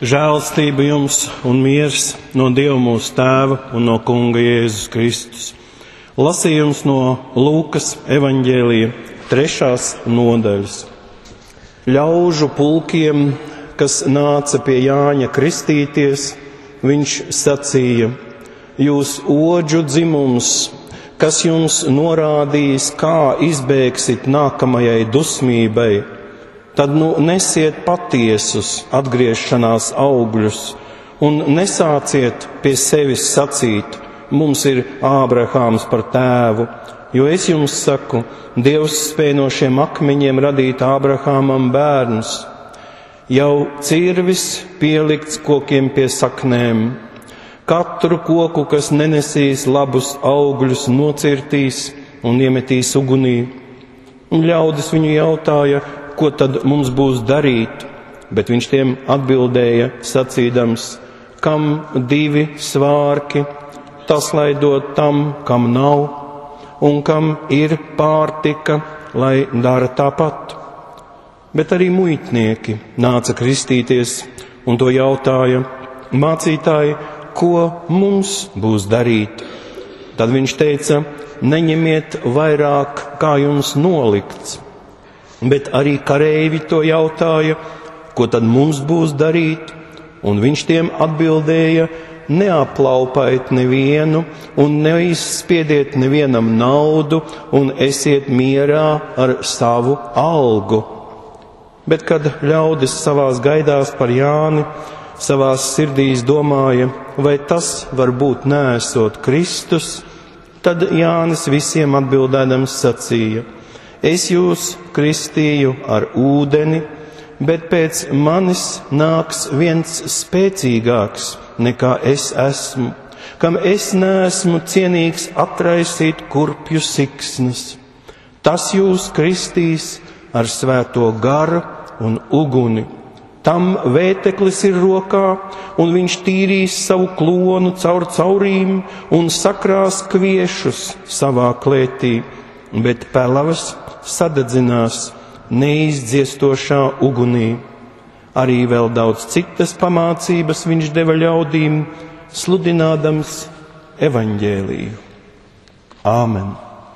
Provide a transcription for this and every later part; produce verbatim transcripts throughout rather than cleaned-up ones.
Žēlastība jums un miers no Dieva mūsu Tēva un no Kunga Jēzus Kristus. Lasījums no Lūkas evaņģēlija trešās nodaļas. Ļaužu pulkiem, kas nāca pie Jāņa kristīties, viņš sacīja: jūs odžu dzimums, kas jums norādījis, kā izbēgsit nākamajai dusmībai, tad nu nesiet patiesus atgriešanās augļus un nesāciet pie sevis sacīt: mums ir Ābrahāms par tēvu, jo es jums saku, Dievs spēj no šiem akmeņiem radīt Ābrahāmam bērnus. Jau cirvis pielikts kokiem pie saknēm. Katru koku, kas nenesīs labus augļus, nocirtīs un iemetīs ugunī. Un ļaudis viņu jautāja: ko tad mums būs darīt? Bet viņš tiem atbildēja, sacīdams: kam divi svārki, tas lai dod tam, kam nav, un kam ir pārtika, lai dara tāpat. Bet arī muitnieki nāca kristīties un to jautāja: mācītāji, ko mums būs darīt? Tad viņš teica: neņemiet vairāk, kā jums nolikts. Bet arī kareivji to jautāja: ko tad mums būs darīt? Un viņš tiem atbildēja: neaplaupaiet nevienu un neizspiediet nevienam naudu un esiet mierā ar savu algu. Bet kad ļaudis savās gaidās par Jāni, savās sirdīs domāja, vai tas varbūt neesot Kristus, tad Jānis visiem atbildēdams sacīja: es jūs kristīju ar ūdeni, bet pēc manis nāks viens spēcīgāks nekā es esmu, kam es neesmu cienīgs atraisīt kurpju siksnas. Tas jūs kristīs ar svēto garu un uguni. Tam vēteklis ir rokā, un viņš tīrīs savu klonu caur caurīm un sakrās kviešus savā klētī, bet pelavas sadedzinās neizdziestošā ugunī. Arī vēl daudz citas pamācības viņš deva ļaudīm, sludinādams evaņģēliju. Āmen.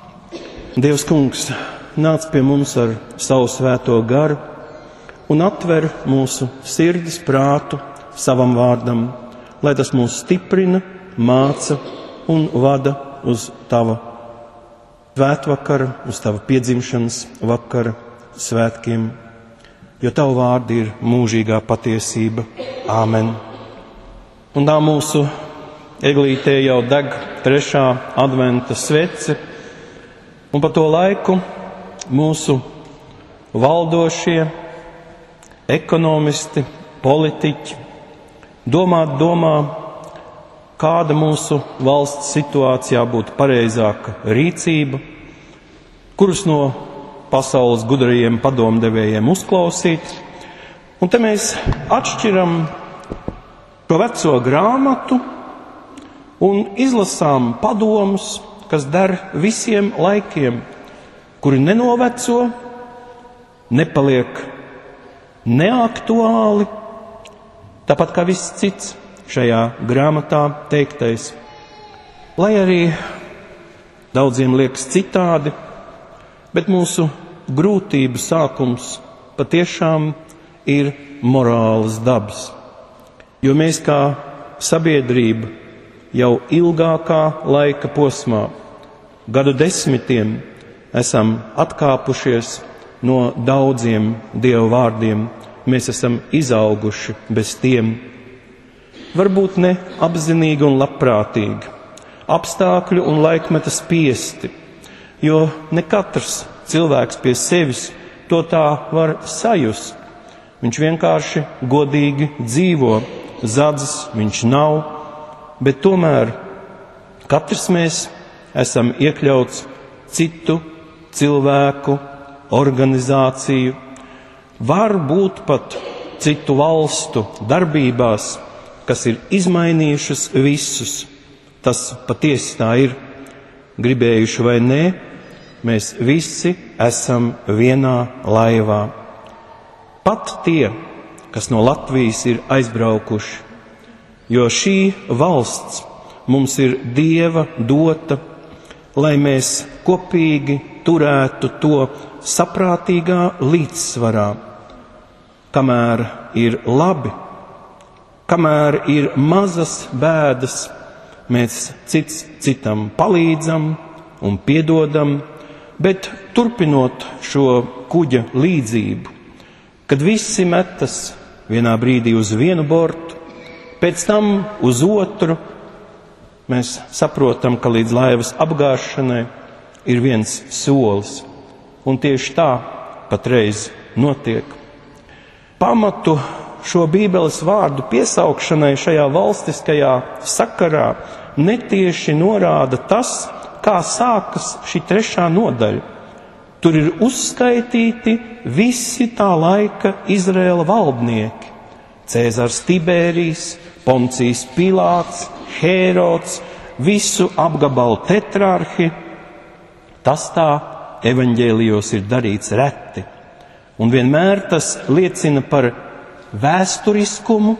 Dievs Kungs, nāc pie mums ar savu svēto garu un atver mūsu sirdis, prātu savam vārdam, lai tas mūs stiprina, māca un vada uz tava svētvakara, uz tava piedzimšanas vakara svētkiem, jo tavu vārdi ir mūžīgā patiesība. Āmen. Un tā mūsu eglītē jau deg trešā adventa svece, un pa to laiku mūsu valdošie ekonomisti, politiķi domāt domā, kāda mūsu valsts situācijā būtu pareizāka rīcība, kurus no pasaules gudrajiem padomdevējiem uzklausīt. Un te mēs atšķiram šo veco grāmatu un izlasām padomus, kas der visiem laikiem, kuri nenoveco, nepaliek neaktuāli, tāpat kā viss cits šajā grāmatā teiktais. Lai arī daudziem liekas citādi, bet mūsu grūtību sākums patiešām ir morālas dabas. Jo mēs kā sabiedrība jau ilgākā laika posmā, gadu desmitiem, esam atkāpušies no daudziem Dieva vārdiem. Mēs esam izauguši bez tiem. Varbūt ne apzinīgi un labprātīgi, apstākļu un laikmeta spiesti, jo ne katrs cilvēks pie sevis to tā var sajust. Viņš vienkārši godīgi dzīvo, zadzis viņš nav, bet tomēr katrs mēs esam iekļauts citu cilvēku, organizāciju, varbūt pat citu valstu darbībās, kas ir izmainījušas visus. Tas patiesi tā ir, gribējuši vai nē, mēs visi esam vienā laivā. Pat tie, kas no Latvijas ir aizbraukuši, jo šī valsts mums ir Dieva dota, lai mēs kopīgi turētu to saprātīgā līdzsvarā, kamēr ir labi, kamēr ir mazas bēdas, mēs cits citam palīdzam un piedodam, bet turpinot šo kuģa līdzību, kad visi metas vienā brīdī uz vienu bortu, pēc tam uz otru, mēs saprotam, ka līdz laivas apgāšanai ir viens solis, un tieši tā patreiz notiek. Pamatu šo Bībeles vārdu piesaukšanai šajā valstiskajā sakarā netieši norāda tas, kā sākas šī trešā nodaļa. Tur ir uzskaitīti visi tā laika Izraēla valdnieki. Cēzars Tibērijs, Poncijs Pilāts, Hērods, visu apgabalu tetrarhi. Tas tā evaņģēlijos ir darīts reti. Un vienmēr tas liecina par vēsturiskumu,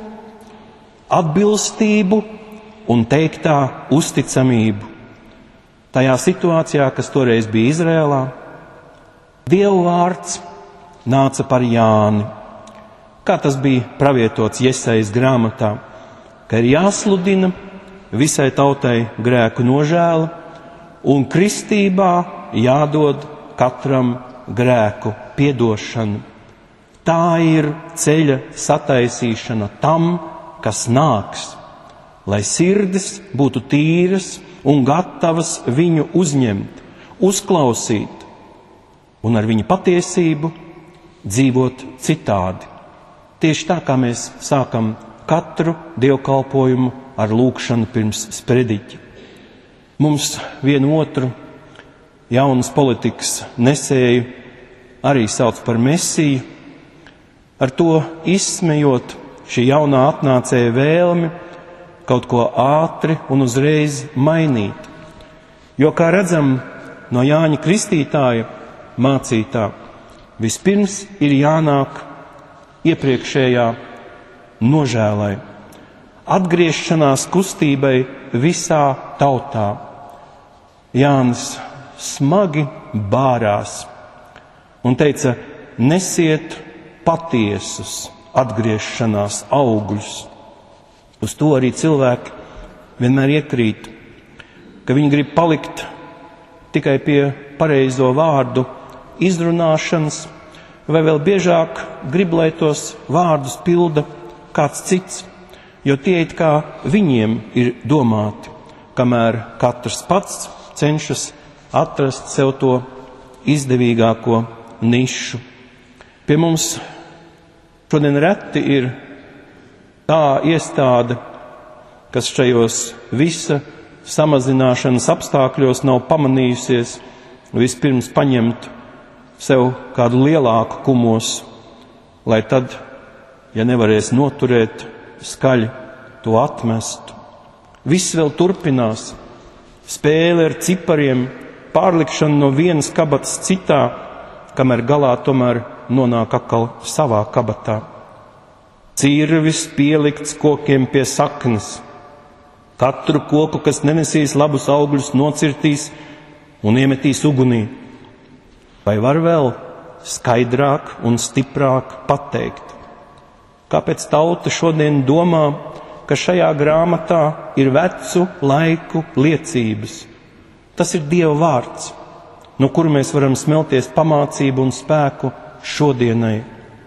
atbilstību un teiktā uzticamību. Tajā situācijā, kas toreiz bija Izrēlā, Dieva vārds nāca par Jāni. Kā tas bija pravietots Jesajas grāmatā, ka ir jāsludina visai tautai grēku nožēla un kristībā jādod katram grēku piedošana. Tā ir ceļa sataisīšana tam, kas nāks, lai sirdis būtu tīras un gatavas viņu uzņemt, uzklausīt un ar viņa patiesību dzīvot citādi. Tieši tā, kā mēs sākam katru dievkalpojumu ar lūgšanu pirms sprediķa. Mums vienu otru jaunas politikas nesēju arī sauc par Mesiju, ar to izsmejot šī jaunā atnācēja vēlmi kaut ko ātri un uzreiz mainīt. Jo, kā redzam no Jāņa Kristītāja mācītā, vispirms ir jānāk iepriekšējā nožēlai, atgriešanās kustībai visā tautā. Jānis smagi bārās un teica, nesiet patiesus atgriešanās augļus. Uz to arī cilvēki vienmēr iekrīt, ka viņi grib palikt tikai pie pareizo vārdu izrunāšanas, vai vēl biežāk grib, lai tos vārdus pilda kāds cits, jo tie it kā viņiem ir domāti, kamēr katrs pats cenšas atrast sev to izdevīgāko nišu. Pie mums šodien reti ir tā iestāde, kas šajos visa samazināšanas apstākļos nav pamanījusies vispirms paņemt sev kādu lielāku kumosu, lai tad, ja nevarēs noturēt, skaļi to atmestu. Viss vēl turpinās. Spēle ar cipariem, pārlikšana no vienas kabatas citā, kamēr galā tomēr nonāk atkal savā kabatā. Cirvis pielikts kokiem pie saknes. Katru koku, kas nenesīs labus augļus, nocirtīs un iemetīs ugunī. Vai var vēl skaidrāk un stiprāk pateikt? Kāpēc tauta šodien domā, ka šajā grāmatā ir vecu laiku liecības? Tas ir Dieva vārds, no kura mēs varam smelties pamācību un spēku šodienai.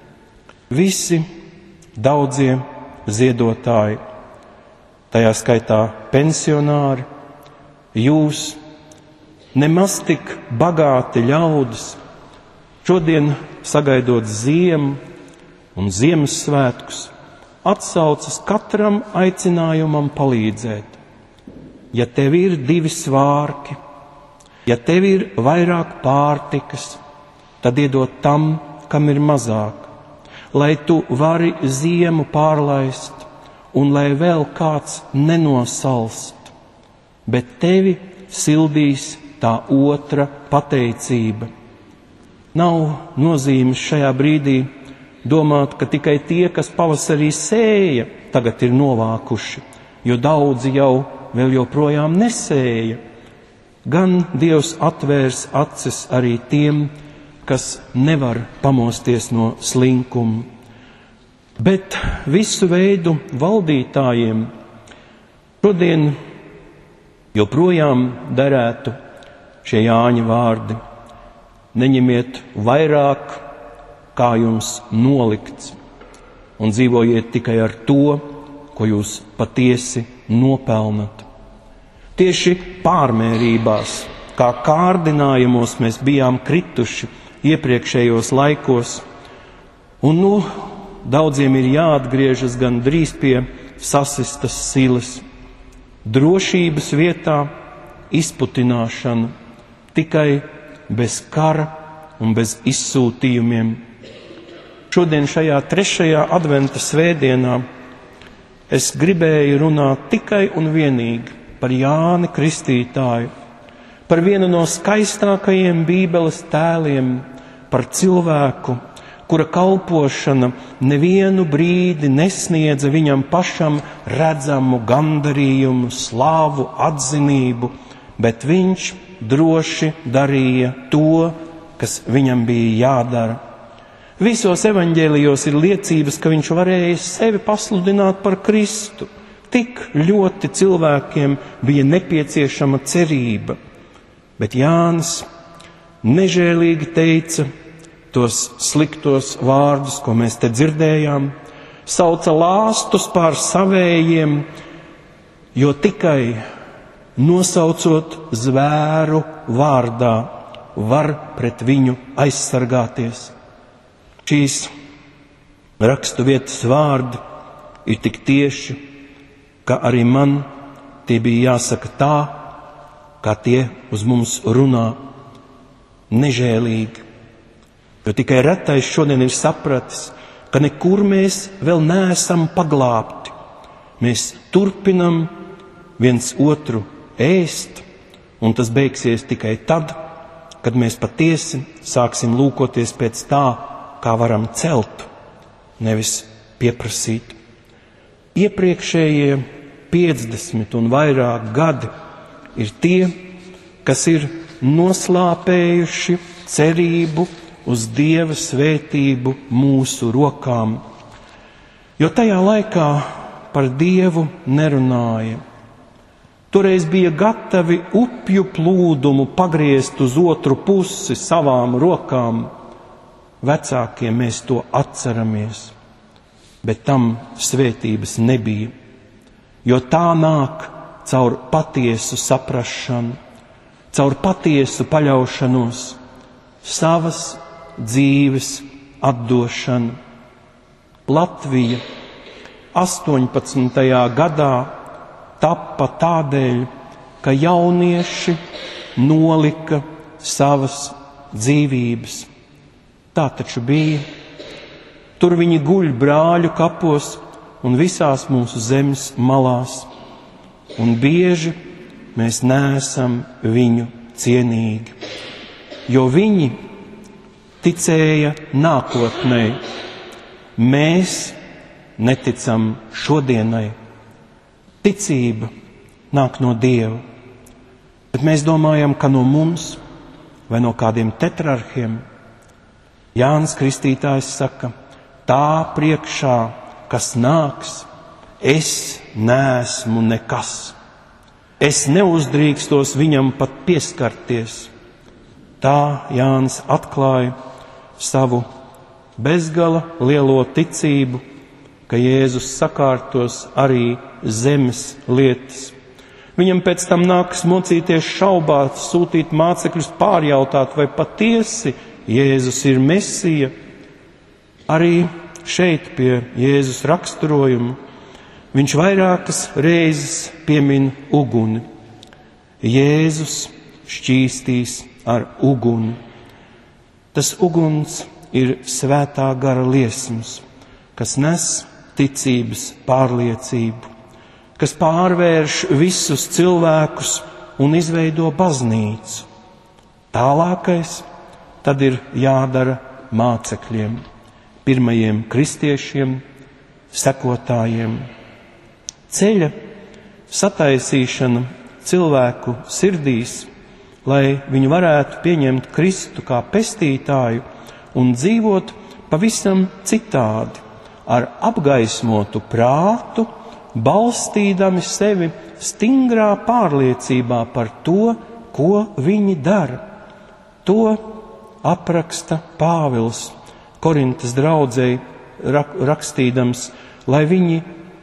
Visi daudzie ziedotāji, tajā skaitā pensionāri, jūs, nemaz tik bagāti ļaudis, šodien sagaidot ziemu un Ziemassvētkus, atsaucas katram aicinājumam palīdzēt. Ja tev ir divi svārki, ja tev ir vairāk pārtikas, tad iedot tam, kam ir mazāk, lai tu vari ziemu pārlaist un lai vēl kāds nenosalst, bet tevi sildīs tā otra pateicība. Nav nozīmes šajā brīdī domāt, ka tikai tie, kas pavasarī sēja, tagad ir novākuši, jo daudzi jau vēl joprojām nesēja. Gan Dievs atvērs acis arī tiem, kas nevar pamosties no slinkuma. Bet visu veidu valdītājiem šodien joprojām derētu šie Jāņa vārdi. Neņemiet vairāk, kā jums nolikts, un dzīvojiet tikai ar to, ko jūs patiesi nopelnat. Tieši pārmērībās, kā kārdinājumos mēs bijām krituši iepriekšējos laikos, un nu daudziem ir jāatgriežas gan drīz pie sasistas silas. Drošības vietā izputināšana, tikai bez kara un bez izsūtījumiem. Šodien šajā trešajā adventa svētdienā es gribēju runāt tikai un vienīgi par Jāni Kristītāju, par vienu no skaistākajiem Bībeles tēliem, par cilvēku, kura kalpošana nevienu brīdi nesniedza viņam pašam redzamu gandarījumu, slāvu, atzinību, bet viņš droši darīja to, kas viņam bija jādara. Visos evaņģēlijos ir liecības, ka viņš varēja sevi pasludināt par Kristu. Tik ļoti cilvēkiem bija nepieciešama cerība, bet Jānis nežēlīgi teica tos sliktos vārdus, ko mēs te dzirdējām, sauca lāstus pār savējiem, jo tikai nosaucot zvēru vārdā var pret viņu aizsargāties. Šīs rakstu vietas vārdi ir tik tieši, ka arī man tie bija jāsaka tā, kā tie uz mums runā, nežēlīgi. Jo tikai retais šodien ir sapratis, ka nekur mēs vēl neesam paglābti. Mēs turpinam viens otru ēst, un tas beigsies tikai tad, kad mēs patiesi sāksim lūkoties pēc tā, kā varam celt, nevis pieprasīt. Iepriekšējie piecdesmit un vairāk gadi ir tie, kas ir noslāpējuši cerību uz Dieva svētību mūsu rokām, jo tajā laikā par Dievu nerunāja. Toreiz bija gatavi upju plūdumu pagriezt uz otru pusi savām rokām. Vecākie mēs to atceramies, bet tam svētības nebija, jo tā nāk caur patiesu saprašanu, caur patiesu paļaušanos, savas dzīves atdošanu. Latvija astoņpadsmitajā gadā tappa tādēļ, ka jaunieši nolika savas dzīvības. Tā taču bija. Tur viņi guļ brāļu kapos un visās mūsu zemes malās, un bieži mēs neesam viņu cienīgi, jo viņi ticēja nākotnē. Mēs neticam šodienai. Ticība nāk no Dieva, bet mēs domājam, ka no mums vai no kādiem tetrarhiem. Jānis Kristītājs saka, tā priekšā, kas nāks, es neesmu nekas. Es neuzdrīkstos viņam pat pieskarties. Tā Jānis atklāja savu bezgala lielo ticību, ka Jēzus sakārtos arī zemes lietas. Viņam pēc tam nākas mocīties šaubāt, sūtīt mācekļus pārjautāt, vai patiesi Jēzus ir Mesija. Arī šeit pie Jēzus raksturojuma viņš vairākas reizes piemin uguni. Jēzus šķīstīs ar uguni. Tas uguns ir svētā gara liesmas, kas nes ticības pārliecību, kas pārvērš visus cilvēkus un izveido baznīcu. Tālākais tad ir jādara mācekļiem. pirmajiem kristiešiem, sekotājiem. Ceļa sataisīšana cilvēku sirdīs, lai viņi varētu pieņemt Kristu kā pestītāju un dzīvot pavisam citādi, ar apgaismotu prātu, balstīdami sevi stingrā pārliecībā par to, ko viņi dara. To apraksta Pāvils Korintas draudzei rakstīdams, lai viņi,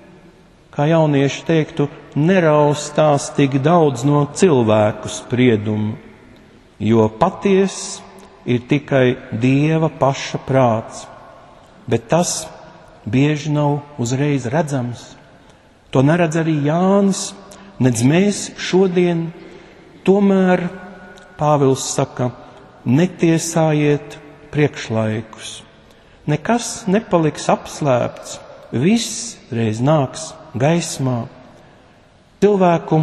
kā jaunieši teiktu, neraustās tik daudz no cilvēku spriedumu, jo patiess ir tikai Dieva paša prāts, bet tas bieži nav uzreiz redzams. To neredz arī Jānis, nedz mēs šodien. Tomēr Pāvils saka, netiesājiet priekšlaikus. Nekas nepaliks apslēpts, viss reiz nāks gaismā. Cilvēku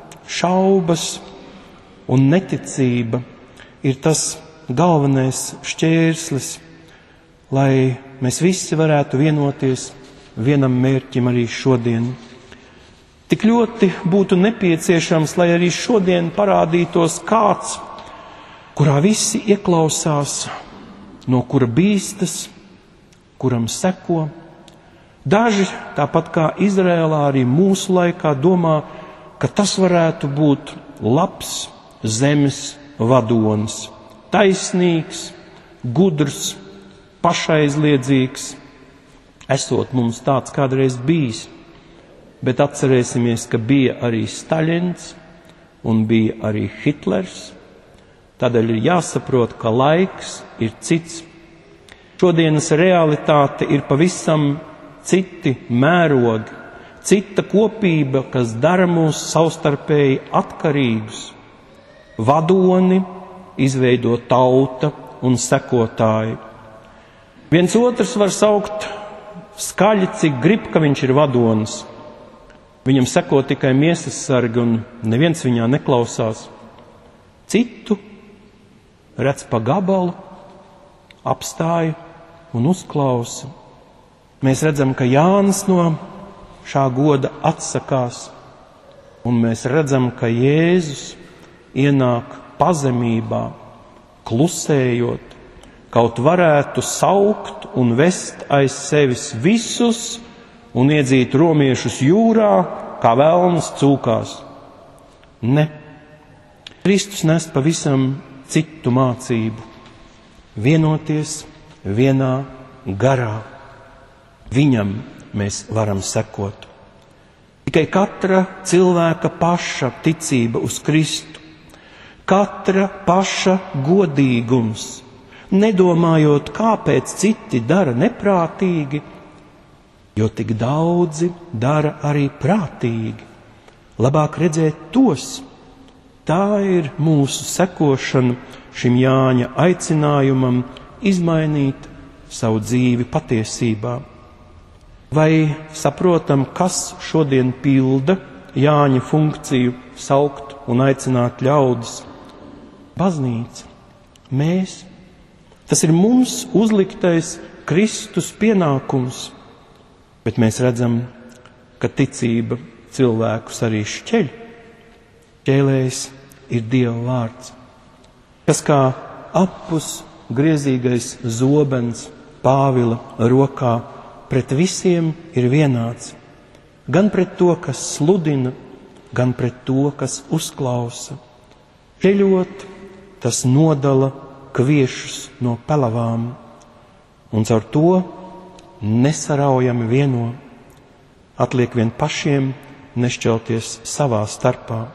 šaubas un neticība ir tas galvenais šķērslis, lai mēs visi varētu vienoties vienam mērķim arī šodien. Tik ļoti būtu nepieciešams, lai arī šodien parādītos kāds, kurā visi ieklausās, no kura bīstas, kuram seko. Daži, tāpat kā Izrēlā, arī mūsu laikā domā, ka tas varētu būt labs zemes vadonis, taisnīgs, gudrs, pašaizliedzīgs. Esot mums tāds kādreiz bijis, bet atcerēsimies, ka bija arī Staļins un bija arī Hitlers. Tādēļ ir jāsaprot, ka laiks ir cits. Šodienas realitāte ir pavisam citi mērogi, cita kopība, kas dara mūs savstarpēji atkarīgus. Vadoni izveido tauta un sekotāji. Viens otrs var saukt skaļi, cik grib, ka viņš ir vadonis. Viņam seko tikai miesas sargi un neviens viņā neklausās. Citu redz pa gabalu, apstāja un uzklausa. Mēs redzam, ka Jānis no šā goda atsakās, un mēs redzam, ka Jēzus ienāk pazemībā, klusējot, kaut varētu saukt un vest aiz sevis visus un iedzīt romiešus jūrā, kā velns cūkās. Ne. Kristus nes pavisam citu mācību. Vienoties vienā garā. Viņam mēs varam sekot. Tikai katra cilvēka paša ticība uz Kristu, katra paša godīgums, nedomājot, kāpēc citi dara neprātīgi, jo tik daudzi dara arī prātīgi. Labāk redzēt tos. Tā ir mūsu sekošana šim Jāņa aicinājumam izmainīt savu dzīvi patiesībā. Vai saprotam, kas šodien pilda Jāņa funkciju saukt un aicināt ļaudis? Baznīca, mēs. Tas ir mums uzliktais Kristus pienākums, bet mēs redzam, ka ticība cilvēkus arī šķeļ. Šķēlējs ir Dieva vārds, kas kā apus griezīgais zobens Pāvila rokā pret visiem ir vienāds, gan pret to, kas sludina, gan pret to, kas uzklausa. Šķeļot, tas nodala kviešus no pelavām, un caur to nesaraujami vieno. Atliek vien pašiem nešķelties savā starpā.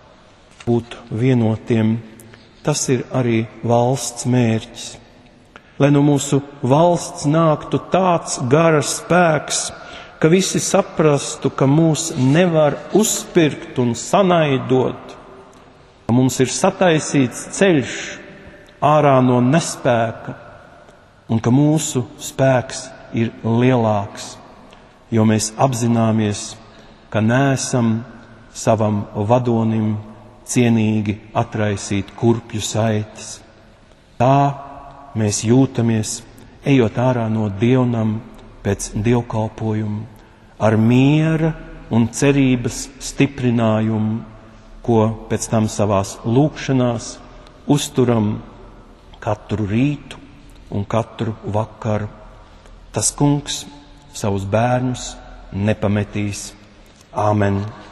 Būt vienotiem, tas ir arī valsts mērķis. Lai no mūsu valsts nāktu tāds garas spēks, ka visi saprastu, ka mūs nevar uzpirkt un sanaidot, ka mums ir sataisīts ceļš ārā no nespēka un ka mūsu spēks ir lielāks, jo mēs apzināmies, ka neesam savam vadonim cienīgi atraisīt kurpju saites. Tā mēs jūtamies ejot ārā no dievnam pēc dievkalpojumu, ar miera un cerības stiprinājumu, ko pēc tam savās lūgšanās uzturam katru rītu un katru vakaru. Tas Kungs savus bērnus nepametīs. Āmen.